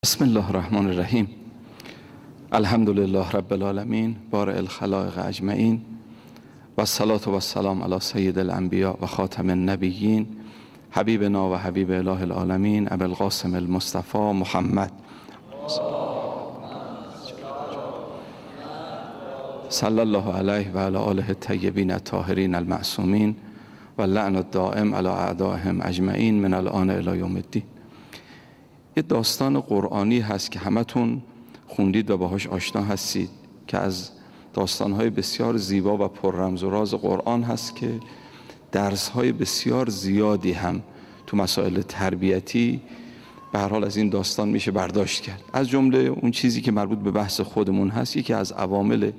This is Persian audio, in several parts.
بسم الله الرحمن الرحیم. الحمد لله رب العالمین بارئ الخلائق اجمعین و الصلاة و السلام علی سید الانبیاء و خاتم النبیین حبیبنا و حبیب اله العالمین ابی القاسم المصطفى محمد صلی الله علیه و علی آله الطیبین الطاهرین المعصومین و لعن الدائم علی اعدائهم اجمعین من الآن الی یوم الدین. یه داستان قرآنی هست که همتون خوندید و باهاش آشنا هستید که از داستانهای بسیار زیبا و پر رمز و راز قرآن هست که درسهای بسیار زیادی هم تو مسائل تربیتی به هر حال از این داستان میشه برداشت کرد. از جمله اون چیزی که مربوط به بحث خودمون هست، یکی از عوامل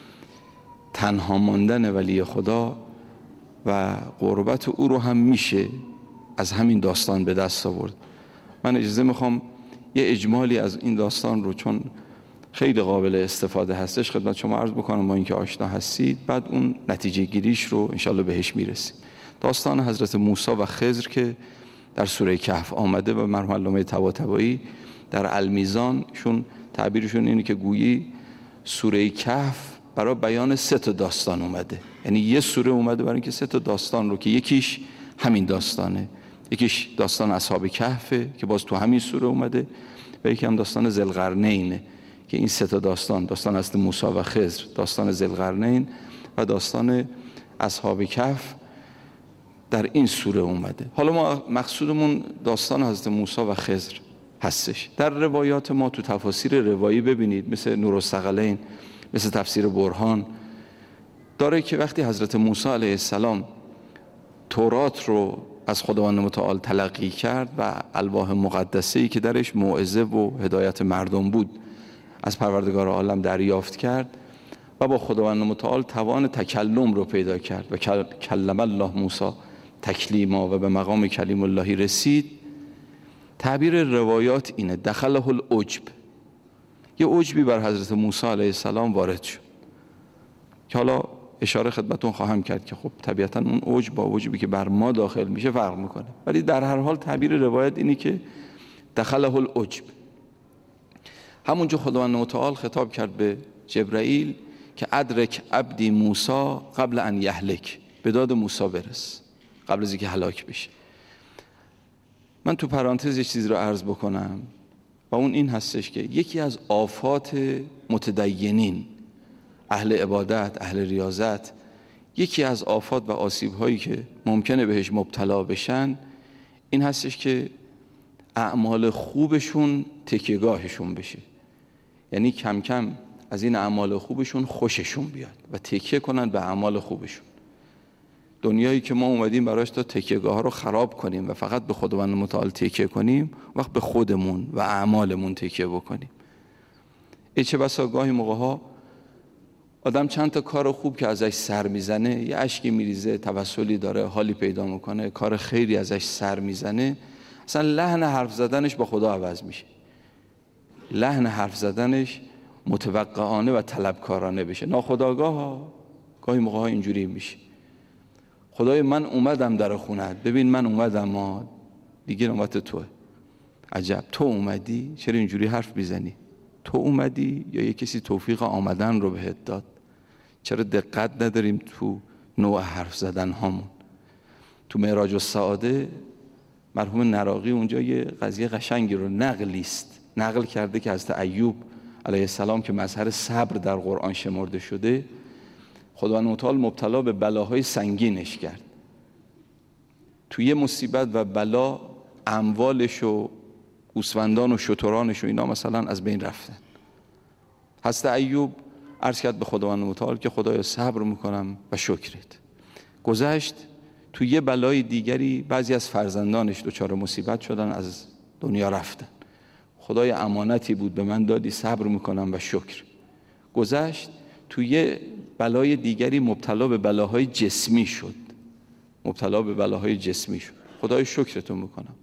تنها ماندن ولی خدا و قربت او رو هم میشه از همین داستان به دست آورد. من اجازه میخوام یه اجمالی از این داستان رو، چون خیلی قابل استفاده هستش، خدمت شما عرض بکنم با اینکه آشنا هستید، بعد اون نتیجه گیریش رو انشالله بهش میرسیم. داستان حضرت موسی و خضر که در سوره کهف آمده و مرحوم علامه طباطبایی در المیزانشون تعبیرشون اینه که گویی سوره کهف برای بیان 3 تا داستان اومده. یعنی یه سوره اومده برای اینکه 3 تا داستان رو که یکیش همین داستانه، یکیش داستان اصحاب کهفه که باز تو همین سوره اومده، و یکی هم داستان ذوالقرنینه که این 3 تا داستان حضرت موسی و خضر، داستان ذوالقرنین و داستان اصحاب کهف در این سوره اومده. حالا ما مقصودمون داستان حضرت موسی و خضر هستش. در روایات ما تو تفاسیر روایی ببینید، مثل نورالثقلین، مثل تفسیر برهان، داره که وقتی حضرت موسی علیه السلام تورات رو از خداوند متعال تلقی کرد و الواح مقدسه‌ای که درش موعظه و هدایت مردم بود از پروردگار عالم دریافت کرد و با خداوند متعال توان تکلم رو پیدا کرد و کلم الله موسی تکلیما و به مقام کلیم اللهی رسید. تعبیر روایات اینه دخله العجب، یه عجبی بر حضرت موسی علیه السلام وارد شد که حالا اشاره خدمتون خواهم کرد که خب طبیعتا اون عجب با عجبی که بر ما داخل میشه فرق میکنه، ولی در هر حال تعبیر روایت اینی که دخله العجب. همونجا خداوند متعال خطاب کرد به جبرائیل که ادرک عبدی موسی قبل ان یهلک، به داد موسی برس قبل از اینکه هلاک بشه. من تو پرانتز یه چیزی رو عرض بکنم و اون این هستش که یکی از آفات متدینین، اهل عبادت، اهل ریاضت، یکی از آفات و آسیب‌هایی که ممکنه بهش مبتلا بشن این هستش که اعمال خوبشون تکیه‌گاهشون بشه. یعنی کم کم از این اعمال خوبشون خوششون بیاد و تکیه کنن به اعمال خوبشون. دنیایی که ما اومدیم براش تا تکیه‌گاه‌ها رو خراب کنیم و فقط به خداوند متعال تکیه کنیم، وقت به خودمون و اعمالمون تکیه بکنیم. چه بسا گاهی موقع‌ها آدم چند تا کار خوب که ازش سر میزنه، یه اشکی میریزه، توسلی داره، حالی پیدا میکنه، کار خیری ازش سر میزنه، اصلا لحن حرف زدنش با خدا عوض میشه، لحن حرف زدنش متوقعانه و طلبکارانه بشه. ناخودآگاه ها گاهی موقع ها اینجوری میشه. خدای من اومدم در خونت، ببین من اومدم، ما دیگه نوبت توه. عجب تو اومدی؟ چرا اینجوری حرف میزنی؟ تو اومدی یا یه کسی توفیق آمدن رو بهت داد؟ چرا دقت نداریم تو نوع حرف زدن هامون؟ تو معراج السعاده مرحوم نراقی اونجا یه قضیه قشنگی رو نقل کرده که حضرت ایوب علیه السلام که مظهر صبر در قرآن شمرده شده، خداوند متعال مبتلا به بلاهای سنگینش کرد. توی یه مصیبت و بلا اموالش و گوسفندان و شترانش و اینا مثلا از بین رفتن. حضرت ایوب عرض کرد به خداوند متعال که خدایا صبر میکنم و شکرت. گذشت توی یه بلای دیگری بعضی از فرزندانش دچار مصیبت شدن، از دنیا رفتن. خدای امانتی بود به من دادی، صبر میکنم و شکر. گذشت توی یه بلای دیگری مبتلا به بلاهای جسمی شد، خدای شکرتون میکنم.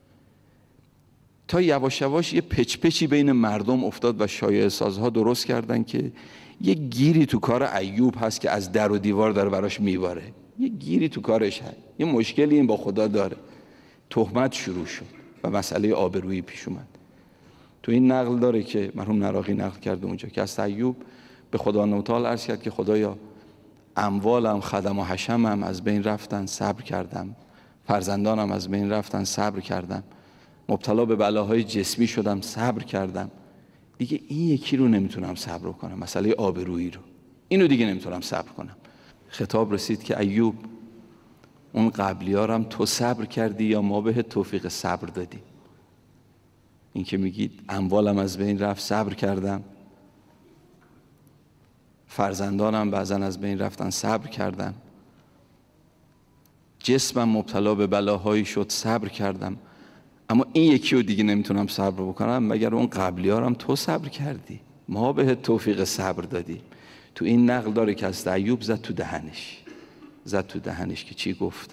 تا یواش یواش یه پچی بین مردم افتاد و شایعه سازها درست کردن که یه گیری تو کار ایوب هست که از در و دیوار داره براش میباره، یه گیری تو کارش هست، یه مشکلی این با خدا داره. تهمت شروع شد و مسئله آبرویی پیش اومد. تو این نقل داره که مرحوم نراقی نقل کرده اونجا که از ایوب به خدا متعال عرض کرد که خدایا اموالم، خدم و حشمم از بین رفتن، صبر کردم، فرزندانم از بین رفتن، صبر کردم، مبتلا به بلاهای جسمی شدم، صبر کردم، دیگه این یکی رو نمیتونم صبر کنم، مسئله آبرویی رو، اینو دیگه نمیتونم صبر کنم. خطاب رسید که ایوب اون قبلیارم تو صبر کردی یا ما به توفیق صبر دادی؟ این که میگید اموالم از بین رفت، صبر کردم، فرزندانم بعضا از بین رفتن، صبر کردم، جسمم مبتلا به بلاهایی شد، صبر کردم، اما این یکی رو دیگه نمیتونم صبر بکنم مگر اون قبلیارم تو صبر کردی، ما به توفیق صبر دادی. تو این نقل داره که از ایوب زد تو دهنش که چی گفتم.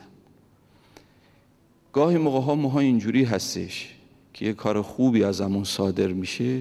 گاهی موقع ها ماها اینجوری هستش که یه کار خوبی ازمون صادر میشه،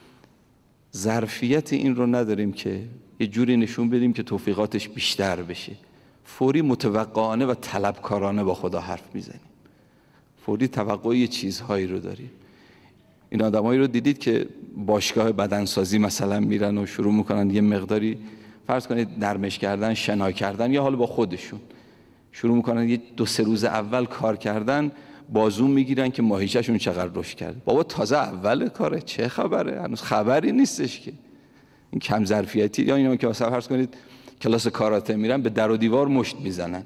ظرفیت این رو نداریم که یه جوری نشون بدیم که توفیقاتش بیشتر بشه، فوری متوقعانه و طلبکارانه با خدا حرف میزنیم، فوری توقع یه چیزهایی رو داریم. این آدمایی رو دیدید که باشگاه بدنسازی مثلا میرن و شروع میکنن یه مقداری فرض کنید نرمش کردن، شنا کردن، یا حالا با خودشون شروع میکنن یه 2-3 روز اول کار کردن، بازو میگیرن که ماهیچه‌شون چقدر رشد کرده. بابا تازه اول کاره، چه خبره؟ هنوز خبری نیستش که. این کم ظرفیتی. یا اینا که مثلا فرض کنید کلاس کاراته میرن به در و دیوار مشت میزنن،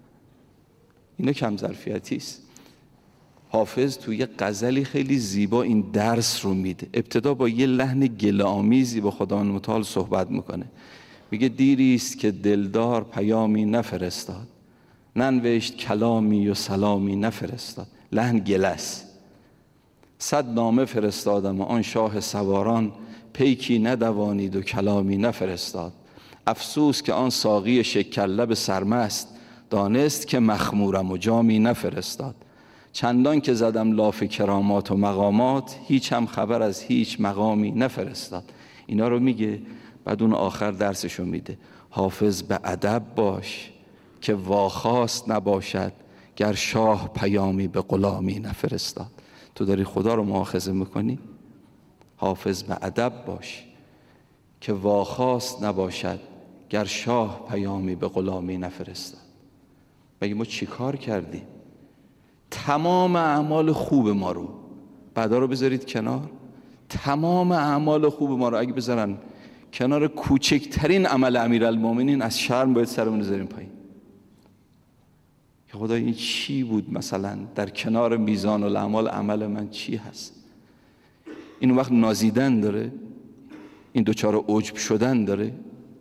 اینا کم ظرفیتی است. حافظ توی یه غزلی خیلی زیبا این درس رو میده. ابتدا با یه لحن گله‌آمیزی با خداوند متعال صحبت میکنه، میگه دیری است که دلدار پیامی نفرستاد، ننوشت کلامی و سلامی نفرستاد. لحن گله است. 100 نامه فرستادم و آن شاه سواران، پیکی ندوانید و کلامی نفرستاد. افسوس که آن ساقی شکرلب سرمست، دانست که مخمورم و جامی نفرستاد. چندان که زدم لاف کرامات و مقامات، هیچ هم خبر از هیچ مقامی نفرستاد. اینا رو میگه، بعد اون آخر درسشو میده. حافظ به ادب باش که واخواست نباشد، گر شاه پیامی به غلامی نفرستاد. تو داری خدا رو مؤاخذه میکنی؟ حافظ به ادب باش که واخواست نباشد، گر شاه پیامی به غلامی نفرستاد. مگه ما چی کار کردیم؟ تمام اعمال خوب ما رو، بعدا رو بذارید کنار، تمام اعمال خوب ما رو اگه بذارن کنار کوچکترین عمل امیرالمومنین، از شرم باید سرمون بذاریم پایین که خدا این چی بود؟ مثلا در کنار میزان الاعمال عمل من چی هست؟ این وقت نازیدن داره؟ این دوچار عجب شدن داره؟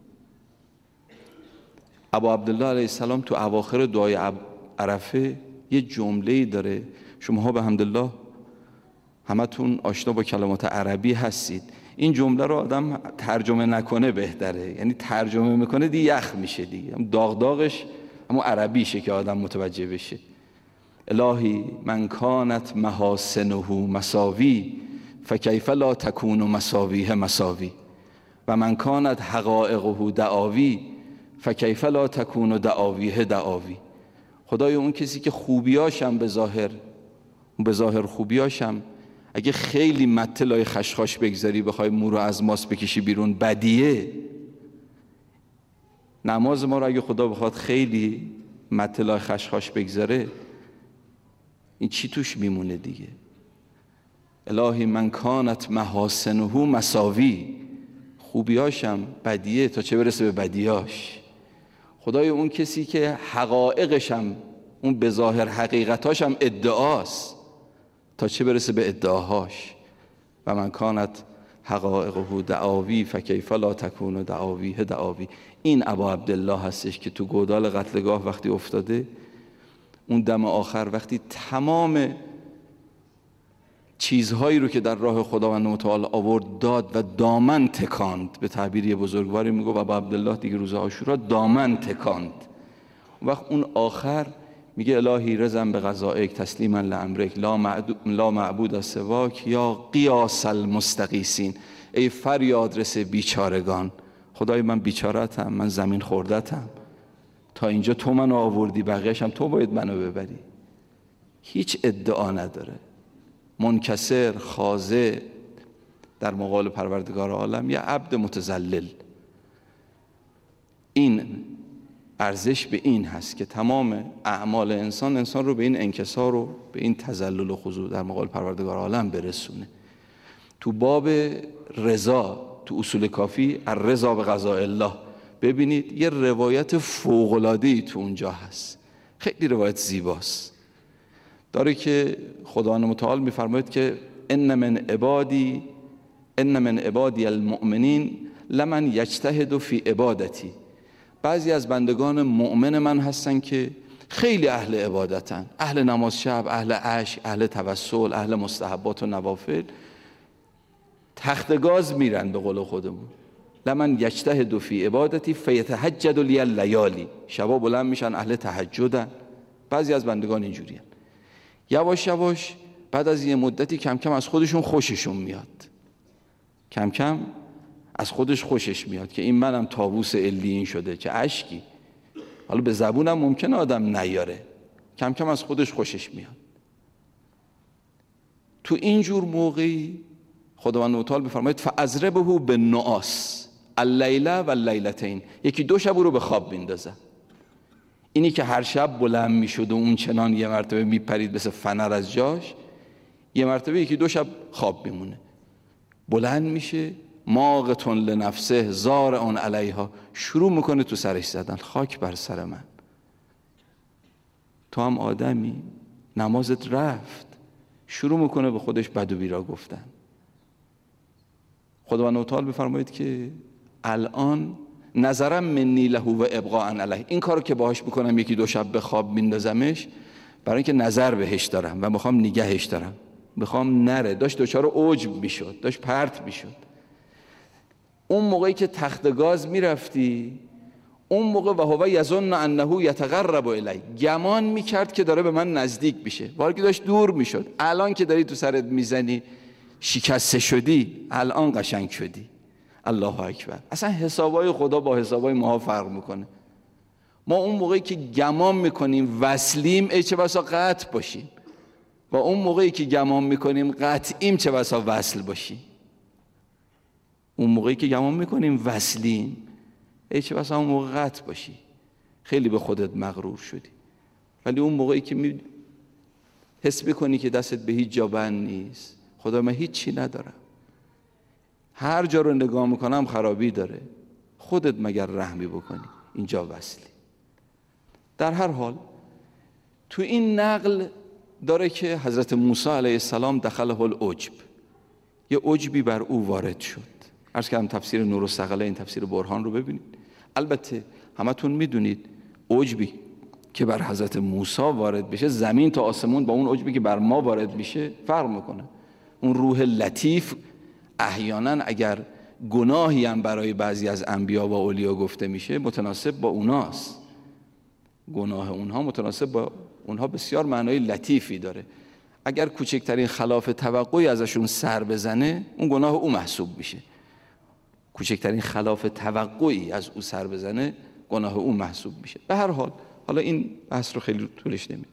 ابا عبدالله علیه السلام تو اواخر دعای عرفه یه جمله‌ای داره، شماها به حمدالله همتون آشنا با کلمات عربی هستید، این جمله رو آدم ترجمه نکنه بهتره، یعنی ترجمه میکنه دیگه یخ میشه دیگه، داغ داغش همون عربیشه که آدم متوجه بشه. الهی من کانت محاسنه مساوی، فکیف لا تکون مساویه مساوی، و من کانت حقائقه دعاوی، فکیف لا تکون دعاویه دعاوی. خدای اون کسی که خوبیاشم به ظاهر خوبیاشم اگه خیلی مطلای خشخاش بگذاری، بخوای مو رو از ماس بکشی بیرون، بدیه. نماز ما رو اگه خدا بخواد خیلی مطلای خشخاش بگذاره، این چی توش میمونه دیگه؟ الهی من کانت محاسنه مساوی، خوبیاشم بدیه تا چه برسه به بدیاش. خدای اون کسی که حقایقشم، اون به ظاهر حقیقتاشم ادعاست، تا چه برسه به ادعاهاش. و من کانت حقایقه دعاوی، فکیف لا تکون دعاویه دعاوی. این ابا عبدالله هستش که تو گودال قتلگاه وقتی افتاده، اون دم آخر وقتی تمام چیزهایی رو که در راه خداوند متعال آورد داد و دامن تکاند، به تعبیر بزرگواری میگه ابا عبدالله دیگه روز عاشورا دامن تکاند. وقت اون آخر میگه الهی رضا به قضائک تسلیما لامرک، لا معبود سواک یا قیاس المستغیثین. ای فریاد رس بیچارگان، خدای من بیچارتم، من زمین خوردتم، تا اینجا تو منو آوردی، بقیه‌اش هم تو باید منو ببری. هیچ ادعا نداره، منکسر، خاضع، در مقابل پروردگار عالم یه عبد متذلل. این ارزش به این هست که تمام اعمال انسان رو به این انکسار و به این تذلل و خضوع در مقابل پروردگار عالم برسونه. تو باب رضا تو اصول کافی الرضا به قضاء الله ببینید یه روایت فوق‌العاده‌ای تو اونجا هست، خیلی روایت زیباست، داره که خداوند متعال میفرماید که ان من عبادی المؤمنین لمن یجتهد فی عبادتی. بعضی از بندگان مؤمن من هستن که خیلی اهل عبادتن، اهل نماز شب، اهل عشق، اهل توسل، اهل مستحبات و نوافل، تخت گاز میرن به قول خودمون. لمن یجتهد فی عبادتی فیتهجد لی اللیالی، شبا بلند میشن اهل تهجدن. بعضی از بندگان اینجوریان. یواش یواش بعد از یه مدتی کم کم از خودشون خوششون میاد، کم کم از خودش خوشش میاد که این منم طاووس علیین شده، چه اشکی. حالا به زبونم ممکنه آدم نیاره، کم کم از خودش خوشش میاد. تو اینجور موقعی خداوند متعال بفرماید فاضربه بالنعاس اللیله و اللیلتین، یکی دو شب رو به خواب میندازه. اینی که هر شب بلند میشد و اون چنان یه مرتبه میپرید مثل فنر از جاش، یه مرتبه یکی دو شب خواب میمونه، بلند میشه ماقتون لنفسه زارعون علیها، شروع میکنه تو سرش زدن، خاک بر سر من، تو هم آدمی، نمازت رفت. شروع میکنه به خودش بد و بیرا گفتن. خداوند متعال بفرمایید که الان نظرم منی له و ابقاء علیه، این کارو که باهاش بکنم یکی دو شب به خواب میندازمش برای اینکه نظر بهش دارم و میخوام نگهش دارم، میخوام نره. داشت دچار عجب میشد، داشت پرت میشد. اون موقعی که تخت گاز میرفتی، اون موقع و هو یظن انه یتقرب الی، گمان میکرد که داره به من نزدیک میشه، ولی که داشت دور میشد. الان که داری تو سرت میزنی شکسته شدی، الان قشنگ شدی. الله اکبر. اصلا حسابای خدا با حسابای ما فرق میکنه. ما اون موقعی که گمان میکنیم وصلیم، ای چه بسا قطع باشیم، و اون موقعی که گمان میکنیم قطعیم، چه بسا وصل باشیم. اون موقعی که گمان میکنیم وصلیم، ای چه بسا اون موقع قطع باشی، خیلی به خودت مغرور شدی. ولی اون موقعی که حس بکنی که دستت به هیچ جا بند نیست، خدا من هیچ چی ندارم، هر جا رو نگاه میکنم خرابی داره، خودت مگر رحمی بکنی، اینجا وصلی. در هر حال تو این نقل داره که حضرت موسی علیه السلام دخله العجب، یه عجبی بر او وارد شد. عرض کردم تفسیر نورالثقلین، تفسیر برهان رو ببینید. البته همتون میدونید عجبی که بر حضرت موسی وارد بشه، زمین تا آسمون، با اون عجبی که بر ما وارد میشه فرق میکنه. اون روح لطیف احیانا اگر گناهی هم برای بعضی از انبیا و اولیا گفته میشه، متناسب با اوناست. گناه اونها متناسب با اونها بسیار معنای لطیفی داره. اگر کوچکترین خلاف توقعی ازشون سر بزنه، اون گناه او محسوب میشه. کوچکترین خلاف توقعی از او سر بزنه، گناه او محسوب میشه. به هر حال حالا این بحث رو خیلی طولش نمیدیم.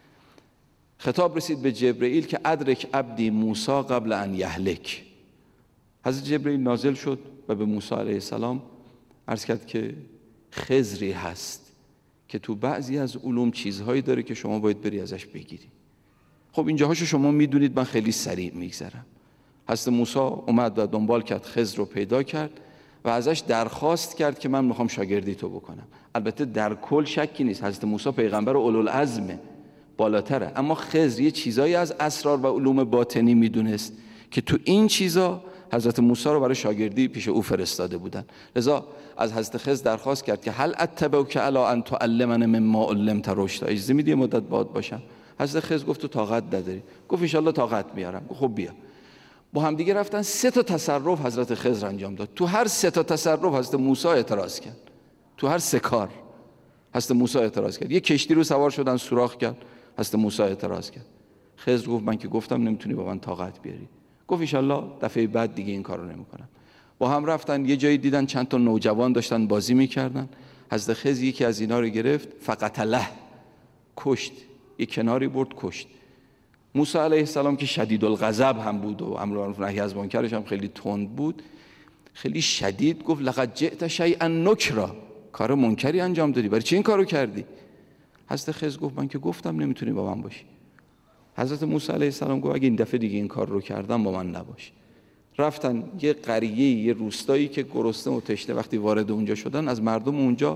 خطاب رسید به جبرئیل که ادرک عبدی موسی قبل ان یهلک. حضرت جبرئیل نازل شد و به موسی علیه السلام عرض کرد که خضری هست که تو بعضی از علوم چیزهایی داره که شما باید بری ازش بگیری. خب اینجاهاشو شما میدونید، من خیلی سریع میگذرم. حضرت موسی اومد و دنبال کرد، خضر رو پیدا کرد و ازش درخواست کرد که من میخوام شاگردی تو بکنم. البته در کل شکی نیست، حضرت موسی پیغمبر اولوالعزمه، بالاتره، اما خضر یه چیزایی از اسرار و علوم باطنی میدونست که تو این چیزا حضرت موسی رو برای شاگردی پیش او فرستاده بودن. لذا از حضرت خضر درخواست کرد که هل اتبعک علی ان تعلمنی مما علمت رشدا، اجازه میدی مدت باد باشم؟ حضرت خضر گفت تو طاقت نداری. گفت ان شاء الله طاقت میارم. گفت خب بیا. با هم دیگه رفتن، 3 تا تصرف حضرت خضر انجام داد. تو هر 3 تا تصرف حضرت موسی اعتراض کرد. تو هر 3 کار حضرت موسی اعتراض کرد. یه کشتی رو سوار شدن، سوراخ کرد، حضرت موسی اعتراض کرد. خضر گفت من که گفتم نمیتونی با من طاقت بیاری. گفت ان شاء الله دفعه بعد دیگه این کارو نمیکنم. با هم رفتن، یه جایی دیدن چند تا نوجوان داشتن بازی میکردن. حضرت خضر یکی از اینا رو گرفت، فقتله، کشت، یه کناری برد کشت. موسی علیه السلام که شدید الغضب هم بود و امر بالمعروف و نهی از منکرش هم خیلی تند بود، خیلی شدید گفت لقد جئت شیئا نکرا، کار منکری انجام دادی، برای چی این کارو کردی؟ حضرت خضر گفت من که گفتم نمیتونی با من باشی. حضرت موسی علیه السلام گفت اگه این دفعه دیگه این کار رو کردم با من نباش. رفتن یه قریه، یه روستایی که گرسنه و تشنه وقتی وارد اونجا شدن از مردم اونجا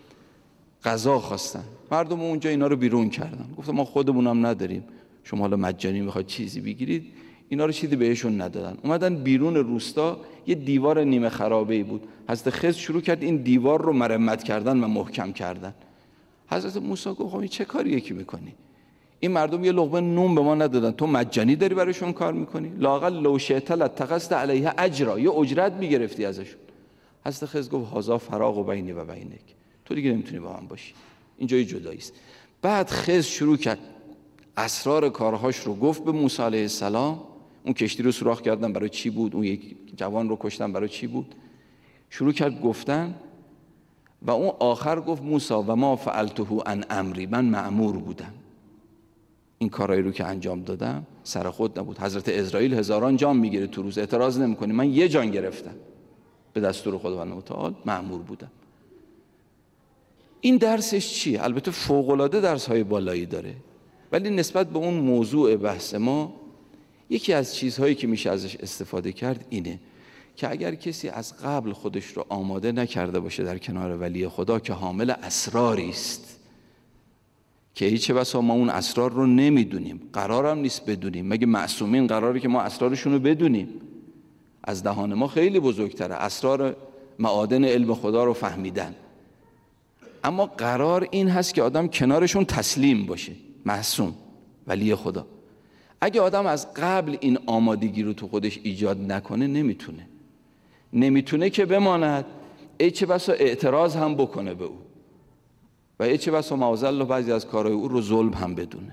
غذا خواستن. مردم اونجا اینا رو بیرون کردن، گفتن ما خودمونم نداریم، شما حالا مجانی میخواید چیزی بگیرید. اینا رو چیزی بهشون ندادن. اومدن بیرون روستا، یه دیوار نیمه خرابه‌ای بود. حضرت خضر شروع کرد این دیوار رو مرمت کردن و محکم کردن. حضرت موسی گفت خب این چه کاریه که میکنی؟ این مردم یه لقمه نون به ما ندادن، تو مجانی داری برایشون کار میکنی؟ لااقل لو شئت لاتخذت علیها اجرا، یه اجرت میگرفتی ازشون. حضرت خضر گفت هذا فراق بینی و بینک، تو دیگه نمیتونی با من باشی، اینجا یه جدایی است. بعد خضر شروع کرد اسرار کارهاش رو گفت به موسی علیه السلام. اون کشتی رو سوراخ کردن برای چی بود؟ اون یک جوان رو کشتن برای چی بود؟ شروع کرد گفتن و اون آخر گفت موسی و ما فعلته عن امری، من مأمور بودم، این کارایی رو که انجام دادم سر خود نبود. حضرت اسرائیل هزاران جان میگیره تو روز، اعتراض نمیکنه، من یه جان گرفتم، به دستور خداوند متعال مأمور بودم. این درسش چیه؟ البته فوق‌العاده درس‌های بالایی داره، ولی نسبت به اون موضوع بحث ما یکی از چیزهایی که میشه ازش استفاده کرد اینه که اگر کسی از قبل خودش رو آماده نکرده باشه در کنار ولی خدا که حامل اسراری است که هیچ بسا ما اون اسرار رو نمیدونیم، قرارم نیست بدونیم، مگه معصومین قراره که ما اسرارشون رو بدونیم؟ از دهان ما خیلی بزرگتره اسرار معادن علم خدا رو فهمیدن. اما قرار این هست که آدم کنارشون تسلیم باشه، معصوم ولی خدا. اگه آدم از قبل این آمادگی رو تو خودش ایجاد نکنه نمیتونه که بماند، ای چه بسا اعتراض هم بکنه به او و ای چه بسا معاذالله بعضی از کارهای او رو ظلم هم بدونه،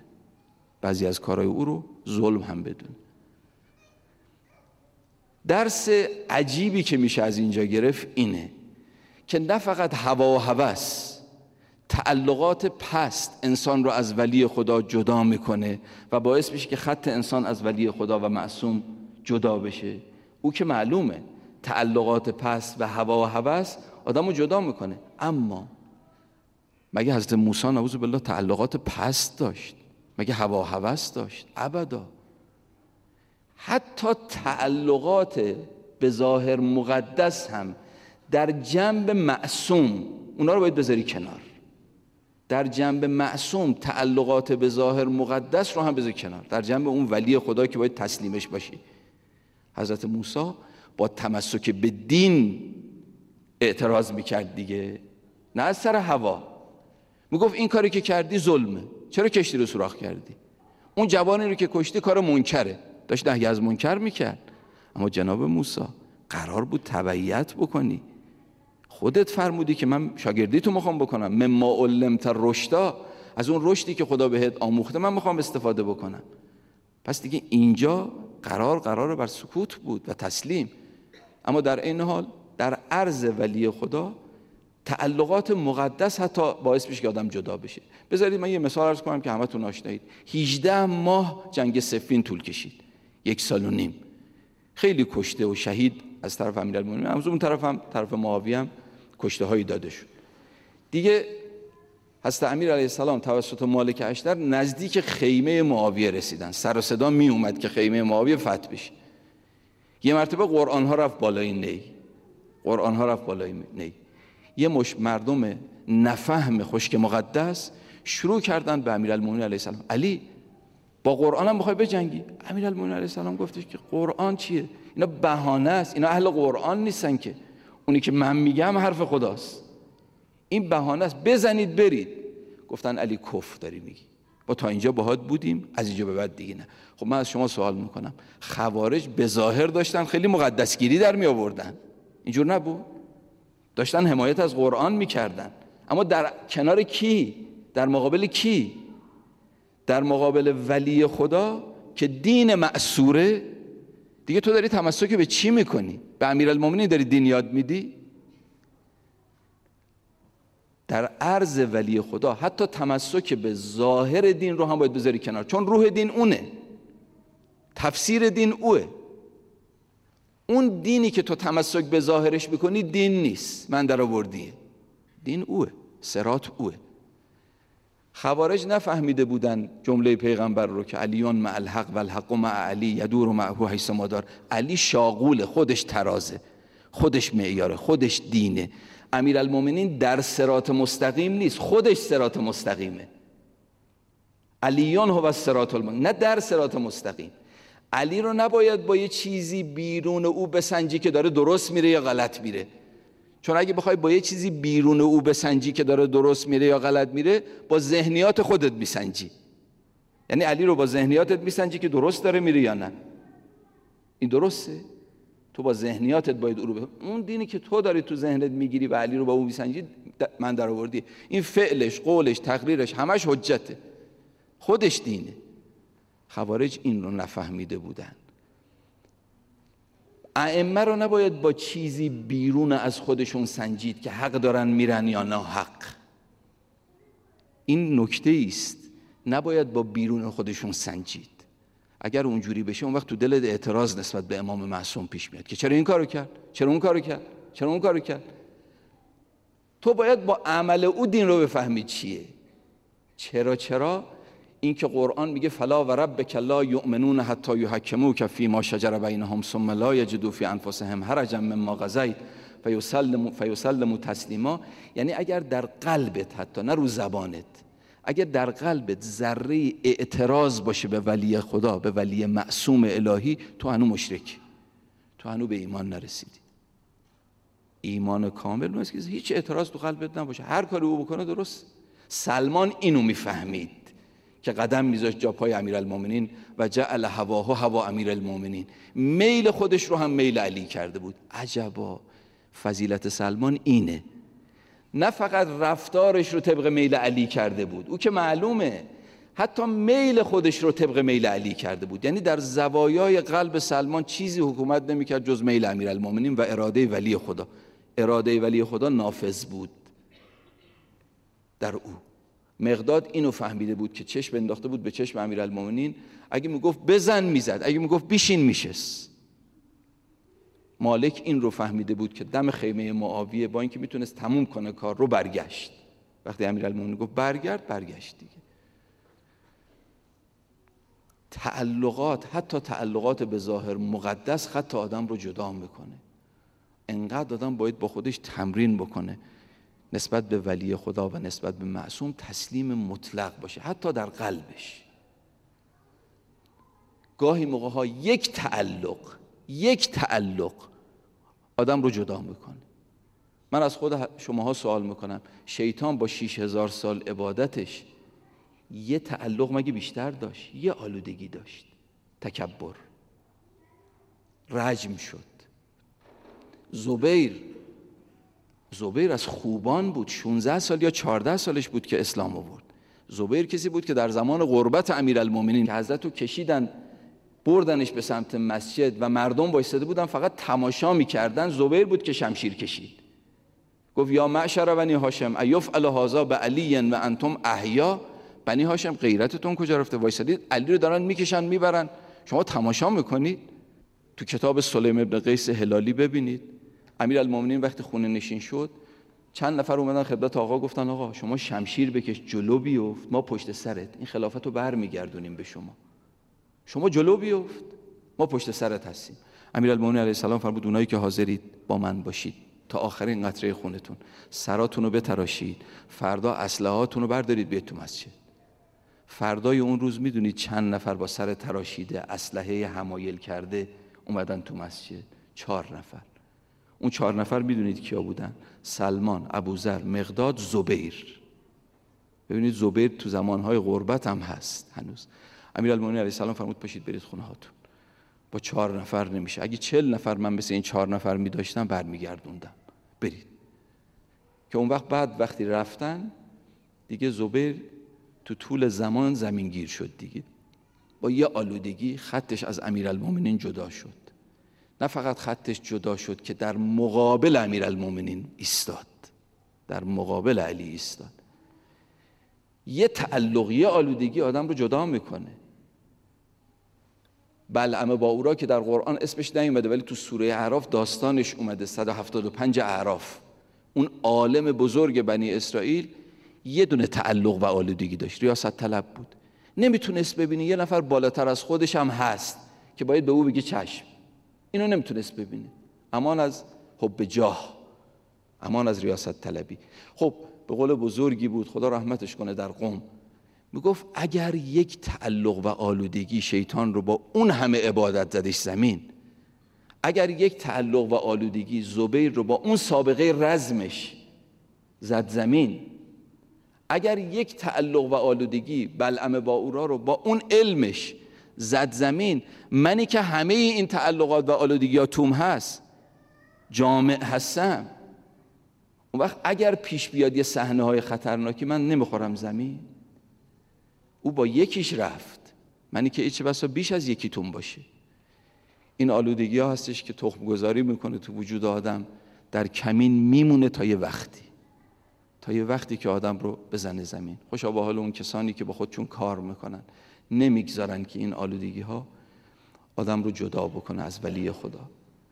درس عجیبی که میشه از اینجا گرفت اینه که نه فقط هوا و هوس، تعلقات پست انسان رو از ولی خدا جدا میکنه و باعث میشه که خط انسان از ولی خدا و معصوم جدا بشه. او که معلومه تعلقات پست و هوا و هوس آدم رو جدا میکنه، اما مگه حضرت موسی نعوذ بالله تعلقات پست داشت؟ مگه هوا و هوس داشت؟ ابدا. حتی تعلقات به ظاهر مقدس هم در جنب معصوم اونا رو باید بذاری کنار. در جنب معصوم تعلقات به ظاهر مقدس رو هم بذاری کنار، در جنب اون ولی خدا که باید تسلیمش باشی. حضرت موسی با تمسک به دین اعتراض میکرد دیگه، نه از سر هوا. میگفت این کاری که کردی ظلمه، چرا کشتی رو سوراخ کردی؟ اون جوانی رو که کشتی کار منکره، داشت نهی از منکر میکرد. اما جناب موسی قرار بود تبعیت بکنی، خودت فرمودی که من شاگردی تو میخوام بکنم، مما علمت رشدا، از اون رشدی که خدا بهت آموخته من میخوام استفاده بکنم. پس دیگه اینجا قرار بر سکوت بود و تسلیم. اما در این حال در عرض ولی خدا تعلقات مقدس حتی باعث میشه که آدم جدا بشه. بذارید من یه مثال عرض کنم که همتون آشنایید. 18 ماه جنگ صفین طول کشید، 1.5 سال، خیلی کشته و شهید از طرف امیرالمومنین، از اون طرف هم طرف معاویه هم کشته هایی داده شد. دیگه حضرت امیر علیه السلام توسط مالک اشتر نزدیک خیمه معاویه رسیدن، سر و صدا می اومد که خیمه معاویه فتح بشه. یه مرتبه قرآن ها رفت بالای نی، یه مش مردم نفهم خشک مقدس شروع کردن به امیرالمومنین علیه السلام، علی با قرآن هم بخوای بجنگی؟ امیرالمومنین علیه السلام گفتش که قرآن چیه؟ اینا بهانه است، اینا اهل قرآن نیستن، که اونی که من میگم حرف خداست، این بهانه است، بزنید برید. گفتن علی کفر داری میگی، با تا اینجا باهات بودیم، از اینجا به بعد دیگه نه. خب من از شما سوال میکنم، خوارج به ظاهر داشتن خیلی مقدسگیری در می آوردن، اینجور نبود؟ داشتن حمایت از قرآن میکردن، اما در کنار کی؟ در مقابل کی؟ در مقابل ولی خدا که دین معصوره. دیگه تو داری تمسک به چی میکنی؟ به امیرالمومنین داری دین یاد میدی؟ در عرض ولی خدا حتی تمسک به ظاهر دین رو هم باید بذاری کنار، چون روح دین اونه. تفسیر دین اوه. اون دینی که تو تمسک به ظاهرش میکنی دین نیست، من در آوردیه. دین اوه، صراط اوه. خوارج نفهمیده بودن جمله پیغمبر رو که علیون مع الحق و الحق مع علی یدور معه حیث ما دار. علی شاغوله، خودش ترازه، خودش معیاره، خودش دینه. امیرالمومنین در صراط مستقیم نیست، خودش صراط مستقیمه. علیون هو الصراط المستقیم، نه در صراط مستقیم. علی رو نباید با یه چیزی بیرون او بسنجی که داره درست میره یا غلط میره، چون اگه بخوای با یه چیزی بیرون او بسنجی که داره درست میره یا غلط میره، با ذهنیات خودت میسنجی. یعنی علی رو با ذهنیاتت میسنجی که درست داره میره یا نه. این درسته؟ تو با ذهنیاتت باید او رو اون دینی که تو داری تو ذهنت میگیری و علی رو با اون میسنجی، من در آوردی. این فعلش، قولش، تقریرش همش حجته، خودش دینه. خوارج این رو نفهمیده بودن. ائمه رو نباید با چیزی بیرون از خودشون سنجید که حق دارن میرن یا نه حق. این نکته است، نباید با بیرون خودشون سنجید. اگر اونجوری بشه اون وقت تو دلت اعتراض نسبت به امام معصوم پیش میاد که چرا این کارو کرد، چرا اون کارو کرد، چرا اون کارو کرد. تو باید با عمل او دین رو بفهمی چیه. چرا این که قرآن میگه فلا و ربک لا یؤمنون حتی یحکموک فیما شجر بینهم ثم لا یجدوا فی انفسهم حرجا مما قضیت فیسلموا تسلیما، یعنی اگر در قلبت، حتی نه رو زبانت، اگر در قلبت ذره اعتراض باشه به ولی خدا، به ولی معصوم الهی، تو هنوز مشرکی، تو هنوز به ایمان نرسیدی. ایمان کامل نیست که هیچ اعتراض تو قلبت نباشه، هر کاری او بکنه درست. سلمان اینو میفهمید که قدم میذاشت جا پای امیرالمومنین و جعل هواه هوا امیرالمومنین، میل خودش رو هم میل علی کرده بود. عجبا، فضیلت سلمان اینه. نه فقط رفتارش رو طبق میل علی کرده بود، او که معلومه، حتی میل خودش رو طبق میل علی کرده بود. یعنی در زوایای قلب سلمان چیزی حکومت نمیکرد جز میل امیرالمومنین و اراده ولی خدا. اراده ولی خدا نافذ بود در او. مقداد اینو فهمیده بود که چشم انداخته بود به چشم امیرالمومنین، اگه میگفت بزن میزد، اگه میگفت بیشین میشست. مالک این رو فهمیده بود که دم خیمه معاویه با اینکه میتونست تموم کنه کار رو، برگشت. وقتی امیرالمومنین گفت برگشت دیگه. تعلقات، حتی تعلقات به ظاهر مقدس، خط آدم رو جدا میکنه. انقدر آدم باید با خودش تمرین بکنه نسبت به ولی خدا و نسبت به معصوم تسلیم مطلق باشه، حتی در قلبش. گاهی موقع ها یک تعلق آدم رو جدا میکنه. من از خود شماها سوال میکنم، شیطان با 6000 سال عبادتش یه تعلق مگه بیشتر داشت؟ یه آلودگی داشت، تکبر، رجم شد. زبیر از خوبان بود، 16 سال یا 14 سالش بود که اسلام آورد. زبیر کسی بود که در زمان غربت امیرالمومنین که حضرت رو کشیدن بردنش به سمت مسجد و مردم وایساده بودن فقط تماشا میکردن، زبیر بود که شمشیر کشید. گفت یا معشر بنی هاشم ایفعل هذا بعلی و انتم احیا. بنی هاشم غیرتتون کجا رفته؟ وایسادید علی رو دارن میکشن میبرن، شما تماشا میکنید. تو کتاب سلیم ابن قیس هلالی ببینید، امیرالمومنین وقتی خونه نشین شد، چند نفر اومدن خدمت آقا، گفتن آقا شما شمشیر بکش جلو بیفت، ما پشت سرت این خلافت رو برمیگردونیم به شما. شما جلو بیفت، ما پشت سرت هستیم. امیرالمومنین علیه السلام فرمود اونایی که حاضرید با من باشید تا آخرین قطره خونتون، سراتون رو بتراشید، فردا اسلحه‌هاتون رو بردارید بیاید تو مسجد. فردای اون روز میدونید چند نفر با سر تراشیده، اسلحه حمایل کرده اومدن تو مسجد؟ 4 نفر. اون 4 نفر میدونید کیا بودن؟ سلمان، ابوذر، مقداد، زبیر. ببینید زبیر تو زمانهای غربت هم هست هنوز. امیرالمومنین علیه السلام فرمود پاشید برید خونه هاتون. با 4 نفر نمیشه، اگه 40 نفر من مثل این 4 نفر میداشتم برمیگردوندم. برید. که اون وقتی رفتن دیگه زبیر تو طول زمان زمین گیر شد دیگه. با یه آلودگی خطش از امیرالمومنین جدا شد. نه فقط خطش جدا شد که در مقابل امیرالمومنین ایستاد، در مقابل علی ایستاد. یه تعلقی آلودگی آدم رو جدا میکنه. بلعم باورا که در قرآن اسمش نیومده ولی تو سوره اعراف داستانش اومده، 175 اعراف، اون عالم بزرگ بنی اسرائیل یه دونه تعلق و آلودگی داشت، ریاست طلب بود. نمیتونست ببینه یه نفر بالاتر از خودش هم هست که باید به او بگه چشم. اینو نمیتونست ببینه. امان از حب جاه، امان از ریاست طلبی. خب به قول بزرگی بود، خدا رحمتش کنه، در قم میگفت اگر یک تعلق و آلودگی شیطان رو با اون همه عبادت زدش زمین، اگر یک تعلق و آلودگی زبیر رو با اون سابقه رزمش زد زمین، اگر یک تعلق و آلودگی بلعم باورا رو با اون علمش زد زمین، منی که همه این تعلقات و آلودگی ها توم هست، جامع هستم، اون وقت اگر پیش بیاد یه صحنه های خطرناکی، من نمیخورم زمین؟ او با یکیش رفت، منی که چه بسا بیش از یکیتون باشه. این آلودگی ها هستش که تخم گذاری میکنه تو وجود آدم، در کمین میمونه تا یه وقتی که آدم رو بزنه زمین. خوشا به حال اون کسانی که با خودشون کار میکنن، نمیگذارن که این آلودگی ها آدم رو جدا بکنه از ولی خدا.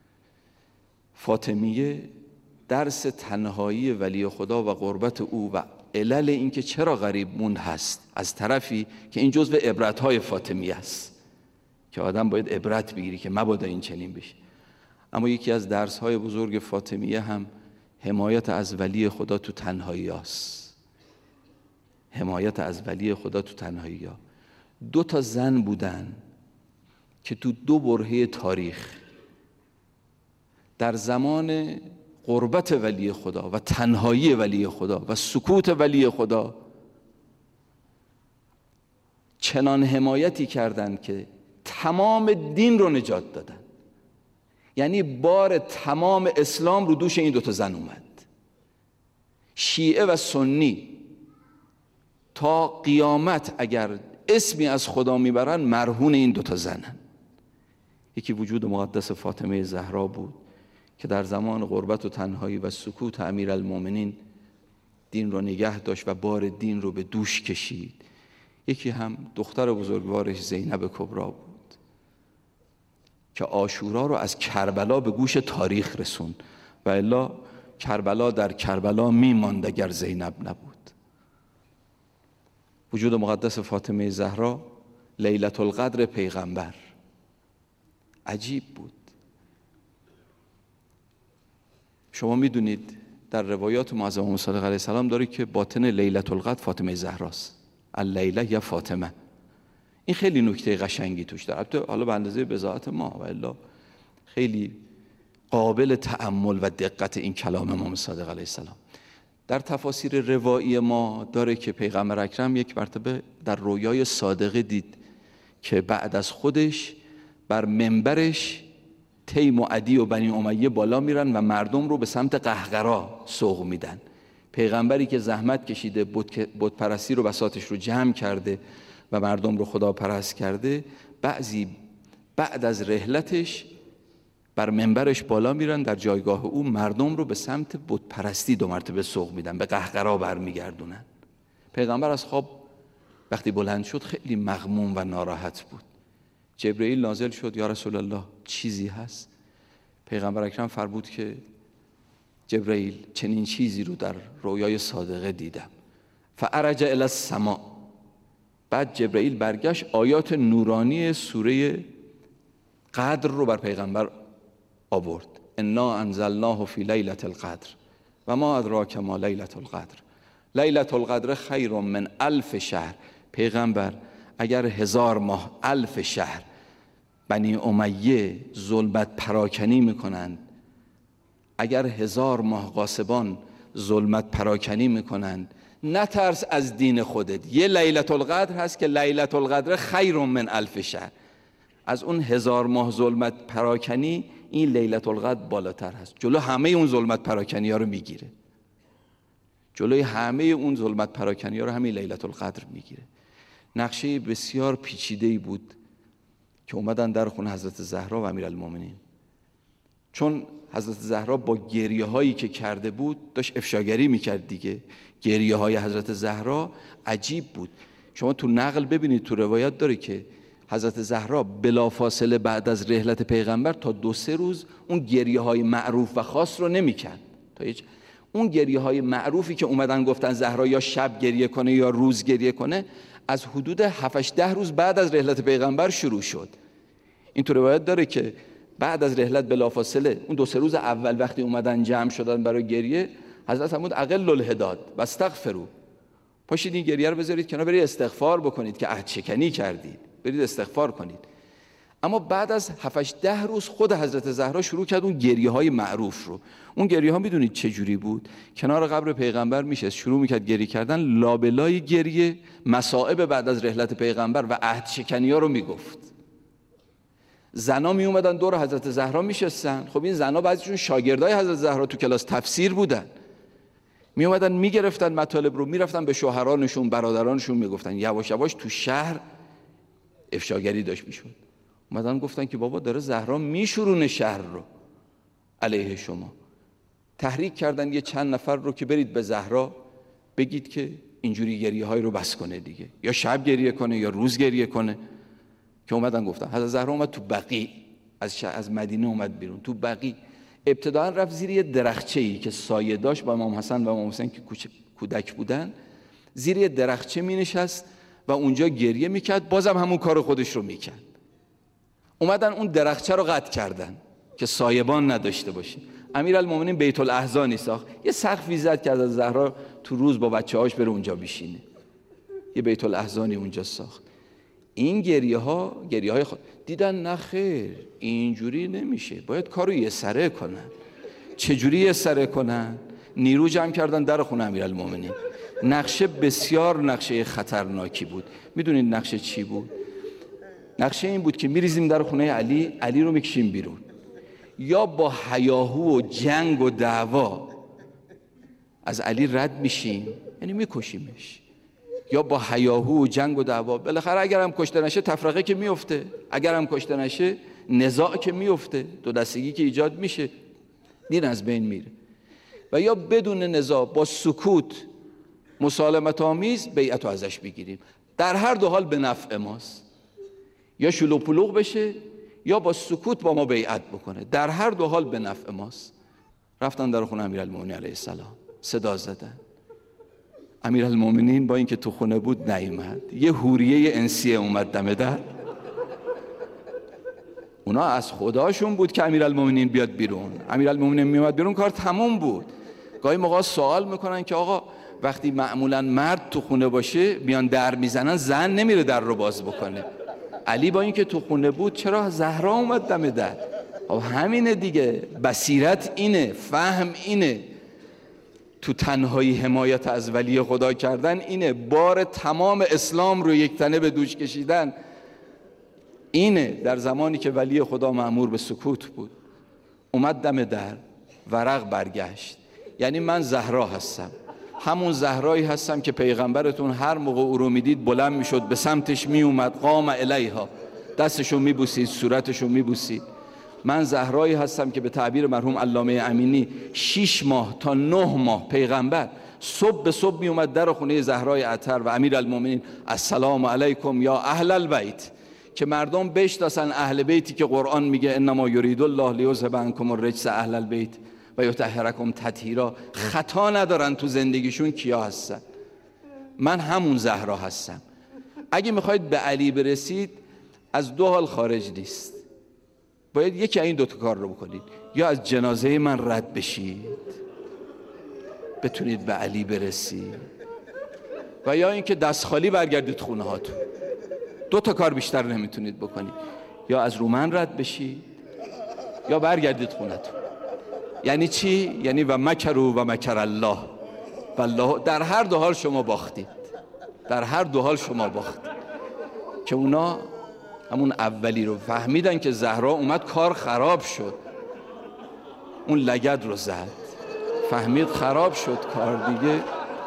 فاطمیه درس تنهایی ولی خدا و قربت او و علل این که چرا غریب موند هست، از طرفی که این جزء عبرت‌های فاطمیه است که آدم باید عبرت بگیری که مبادا این چنین بشه. اما یکی از درس‌های بزرگ فاطمیه هم حمایت از ولی خدا تو تنهایی است. حمایت از ولی خدا تو تنهایی ها. 2 زن بودن که تو 2 برهه تاریخ در زمان قربت ولی خدا و تنهایی ولی خدا و سکوت ولی خدا چنان حمایتی کردند که تمام دین رو نجات دادن. یعنی بار تمام اسلام رو دوش این 2 زن اومد. شیعه و سنی تا قیامت اگر اسمی از خدا میبرن، مرهون این 2 زنن. یکی وجود مقدس فاطمه زهرا بود که در زمان غربت و تنهایی و سکوت امیرالمومنین دین رو نگه داشت و بار دین رو به دوش کشید. یکی هم دختر بزرگوارش زینب کبرا بود که عاشورا رو از کربلا به گوش تاریخ رسوند و الا کربلا در کربلا میماند اگر زینب نبود. وجود مقدس فاطمه زهرا لیلة القدر پیغمبر، عجیب بود. شما میدونید در روایات معظم امام صادق علیه السلام داره که باطن لیلة القدر فاطمه زهراست، اللیله یا فاطمه. این خیلی نکته قشنگی توش داره، البته حالا به اندازه بضاعت ما و الا خیلی قابل تأمل و دقت این کلام امام صادق علیه السلام. در تفاسیر روایی ما داره که پیغمبر اکرم یک مرتبه در رویای صادقه دید که بعد از خودش بر منبرش تیم و عدی و بنی امیه بالا میرن و مردم رو به سمت قهقرا سوق میدن. پیغمبری که زحمت کشیده، بت پرستی رو بساطش رو جمع کرده و مردم رو خدا پرست کرده، بعضی بعد از رحلتش بر منبرش بالا میرن، در جایگاه او مردم رو به سمت بت پرستی 2 مرتبه سوق میدن، به قهقرا برمیگردونن. پیغمبر از خواب وقتی بلند شد خیلی مغموم و ناراحت بود. جبرئیل نازل شد، یا رسول الله چیزی هست؟ پیغمبر اکرم فرمود که جبرئیل چنین چیزی رو در رویای صادقه دیدم. فعرج الی السماء. بعد جبرئیل برگشت آیات نورانی سوره قدر رو بر پیغمبر آورد. انا انزلناه فی لیلة القدر و ما ادراک ما لیلة القدر لیلة القدر خیر من 1000 شهر. پیغمبر اگر 1000 ماه 1000 شهر بنی امیه ظلمت پراکنی میکنند، اگر 1000 ماه غاصبان ظلمت پراکنی میکنند، نترس از دین خودت. یه لیلة القدر هست که لیلة القدر خیر من 1000 شهر. از اون 1000 ماه ظلمت پراکنی این لیلة القدر بالاتر هست، جلو همه اون ظلمت پراکنی ها رو میگیره. جلوی همه اون ظلمت پراکنی ها رو همین لیلة القدر میگیره. نقشه بسیار پیچیده‌ای بود که اومدن در خونه حضرت زهرا و امیرالمومنین. چون حضرت زهرا با گریه هایی که کرده بود داشت افشاگری میکرد دیگه. گریه های حضرت زهرا عجیب بود. شما تو نقل ببینید، تو روایت داره که حضرت زهرا بلافاصله بعد از رحلت پیغمبر تا 2-3 روز اون گریه های معروف و خاص رو نمی‌کرد. اون گریه های معروفی که اومدن گفتن زهرا یا شب گریه کنه یا روز گریه کنه، از حدود 7-8 روز بعد از رحلت پیغمبر شروع شد. این تو روایت داره که بعد از رحلت بلافاصله اون 2-3 روز اول وقتی اومدن جمع شدن برای گریه، حضرت فرمود اقل الهداد و استغفروا، پاشید این گریه رو بذارید کنار، برید استغفار بکنید که عهد شکنی کردید، برید استغفار کنید. اما بعد از 7-8 روز خود حضرت زهرا شروع کرد اون گریه های معروف رو. اون گریه ها میدونید چه جوری بود؟ کنار قبر پیغمبر میشست، شروع میکرد گریه کردن، لابلای گریه مصائب بعد از رحلت پیغمبر و عهد شکنی ها رو میگفت. زنا می اومدن دور حضرت زهرا میشستن. خب این زنا بعضیشون شاگردای حضرت زهرا تو کلاس تفسیر بودن، می اومدن میگرفتن مطالب رو، میرفتن به شوهرانشون برادرانشون میگفتن. یواش یواش تو شهر افشاگری داشت میشد. اومدن گفتن که بابا داره زهرا میشورونه شهر رو علیه شما. تحریک کردن یه چند نفر رو که برید به زهرا بگید که اینجوری گریه های رو بس کنه دیگه، یا شب گریه کنه یا روز گریه کنه. که اومدن گفتن. حضرت زهرا اومد تو بقیع، از مدینه اومد بیرون تو بقیع. ابتداً رفت زیر یه درخچه‌ای که سایه داشت، با امام حسن و امام حسین که کودک بودن، زیر یه درخچه می نشست و اونجا گریه میکرد، بازم همون کار خودش رو میکرد. اومدن اون درخچه رو قطع کردن که سایبان نداشته باشه. امیرالمومنین بیت الاحزانی ساخت، یه سقفی زد که از زهرا تو روز با بچه‌هاش بره اونجا بشینه. یه بیت الاحزانی اونجا ساخت. این گریه های دیدن نه خیر، اینجوری نمیشه، باید کارو یه سره کنن. چجوری یه سره کنن؟ نیرو جمع کردن در خونه امیرالمومنین. نقشه بسیار نقشه خطرناکی بود. میدونید نقشه چی بود؟ نقشه این بود که میریزیم در خونه علی رو میکشیم بیرون، یا با هیاهو و جنگ و دعوا از علی رد میشیم، یعنی میکشیمش، یا با هیاهو و جنگ و دعوا بالاخره اگرم کشته نشه تفرقه که میفته، اگرم کشته نشه نزاع که میفته، دو دستگی که ایجاد میشه، دین از بین میره. و یا بدون نزاع با سکوت مسالمت آمیز بیعت رو ازش بگیریم. در هر دو حال به نفع ماست، یا شلوغ پلوغ بشه یا با سکوت با ما بیعت بکنه، در هر دو حال به نفع ماست. رفتن در خونه امیرالمومنین علیه السلام، صدا زدن. امیرالمومنین با اینکه تو خونه بود نیامد، یه حوریه انسیه اومد دم در. اونا از خداشون بود که امیرالمومنین بیاد بیرون. امیرالمومنین میومد بیرون کار تموم بود. گاهی موقع سوال میکنن که آقا وقتی معمولا مرد تو خونه باشه میان در میزنن، زن نمیره در رو باز بکنه. علی با اینکه تو خونه بود چرا زهرا اومد دم در؟ خب همینه دیگه، بصیرت اینه، فهم اینه، تو تنهایی حمایت از ولی خدا کردن اینه، بار تمام اسلام رو یک تنه به دوش کشیدن اینه. در زمانی که ولی خدا مأمور به سکوت بود، اومد دم در، ورق برگشت. یعنی من زهرا هستم، همون زهرایی هستم که پیغمبرتون هر موقع او رو میدید بلند میشد به سمتش میومد، قام الیها، دستشو میبوسید، صورتشو میبوسید. من زهرایی هستم که به تعبیر مرحوم علامه امینی 6 ماه تا 9 ماه پیغمبر صبح به صبح میومد در خونه زهرای اطهر و امیرالمومنین السلام علیکم یا اهل البیت، که مردم بشناسن اهل بیتی که قرآن میگه انما یرید الله لیذهب عنکم الرجس اهل البیت و یطهرکم تطهیرا. خطا ندارن تو زندگیشون کیا هستن. من همون زهرا هستم. اگه میخواید به علی برسید از دو حال خارج نیست، باید یکی این دوتا کار رو بکنید، یا از جنازه من رد بشید بتونید به علی برسید، و یا اینکه دست خالی برگردید خونه هاتون. دو تا کار بیشتر نمیتونید بکنید، یا از رو من رد بشید یا برگردید خونتون. یعنی چی؟ یعنی و مکروا و مکر الله والله. در هر دو حال شما باختید، در هر دو حال شما باختید. که اونا همون اولی رو فهمیدن که زهرا اومد کار خراب شد، اون لگد رو زد، فهمید خراب شد کار دیگه.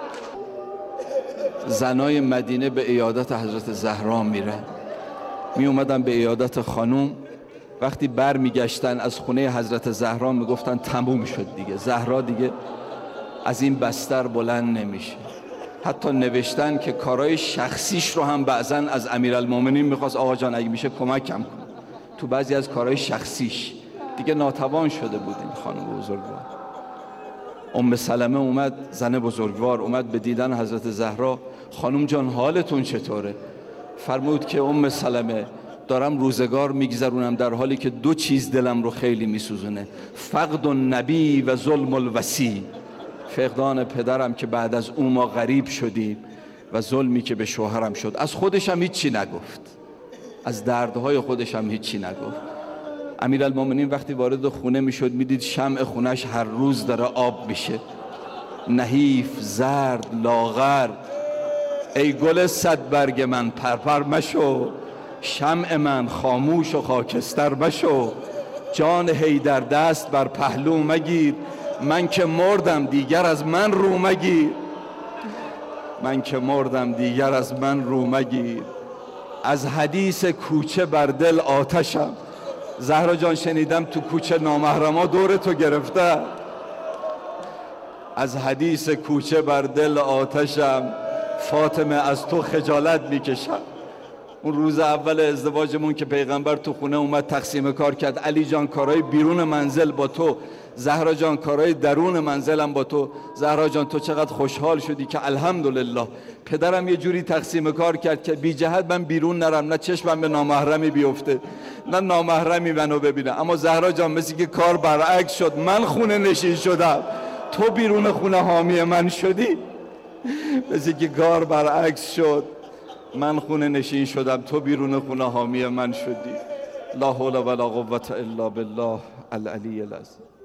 زنای مدینه به عیادت حضرت زهرا میرن، می اومدن به عیادت خانوم. وقتی بر میگشتن از خونه حضرت زهرا میگفتن تموم شد دیگه، زهرا دیگه از این بستر بلند نمیشه. حتی نوشتن که کارهای شخصیش رو هم بعضن از امیرالمومنین میخواست، آقا جان اگه میشه کمکم کن تو بعضی از کارهای شخصیش. دیگه ناتوان شده بود این خانم بزرگوار. ام سلمه اومد، زن بزرگوار اومد به دیدن حضرت زهرا. خانم جان حالتون چطوره؟ فرمود که ام سلمه دارم روزگار میگذرونم در حالی که دو چیز دلم رو خیلی میسوزونه، فقد النبی و ظلم الوصی. فقدان پدرم که بعد از او ما غریب شدیم و ظلمی که به شوهرم شد. از خودش هم هیچی نگفت، از دردهای خودش هم هیچی نگفت. امیرالمومنین وقتی وارد خونه میشد میدید شمع خونش هر روز داره آب میشه، نحیف، زرد، لاغر. ای گل صد برگ من پرپر مشو، شمع من خاموش و خاکستر مشو. جان حیدر دست بر پهلو مگیر، من که مردم دیگر از من رو مگیر. من که مردم دیگر از من رو مگیر. از حدیث کوچه بر دل آتشم. زهرا جان شنیدم تو کوچه نامحرما دور تو گرفته. از حدیث کوچه بر دل آتشم، فاطمه از تو خجالت میکشم. اون روز اول ازدواجمون که پیغمبر تو خونه اومد تقسیم کار کرد، علی جان کارهای بیرون منزل با تو، زهرا جان کارهای درون منزلم با تو. زهرا جان تو چقدر خوشحال شدی که الحمدلله پدرم یه جوری تقسیم کار کرد که بی جهت من بیرون نرم، نه چشمم به نامحرمی بیفته نه نامحرمی منو ببینه. اما زهرا جان مثل که کار برعکس شد، من خونه نشین شدم، تو بیرون خونه حامی من شدی. مثل که کار برعکس شد، من خونه نشین شدم، تو بیرون خونه حامی من شدی. لا حول ولا قوة الا بالله العلی العظیم.